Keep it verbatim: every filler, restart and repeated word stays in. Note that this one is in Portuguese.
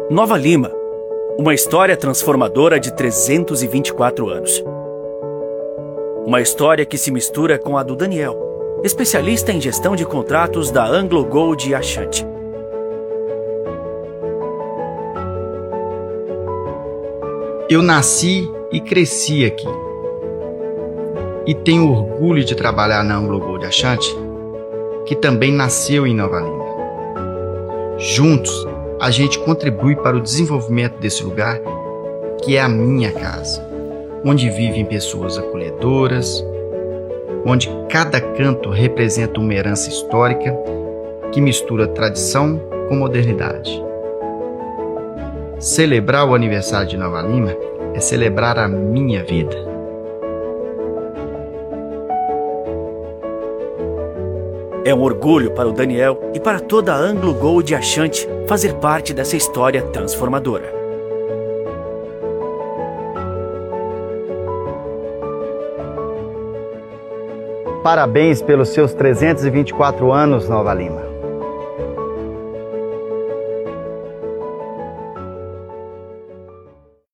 Nova Lima, uma história transformadora de trezentos e vinte e quatro anos. Uma história que se mistura com a do Daniel, especialista em gestão de contratos da Anglo Gold e Ashanti. Eu nasci e cresci aqui. E tenho orgulho de trabalhar na Anglo Gold Ashanti, que também nasceu em Nova Lima. Juntos, a gente contribui para o desenvolvimento desse lugar, que é a minha casa, onde vivem pessoas acolhedoras, onde cada canto representa uma herança histórica que mistura tradição com modernidade. Celebrar o aniversário de Nova Lima é celebrar a minha vida. É um orgulho para o Daniel e para toda a Anglo Gold e Ashanti fazer parte dessa história transformadora. Parabéns pelos seus trezentos e vinte e quatro anos, Nova Lima.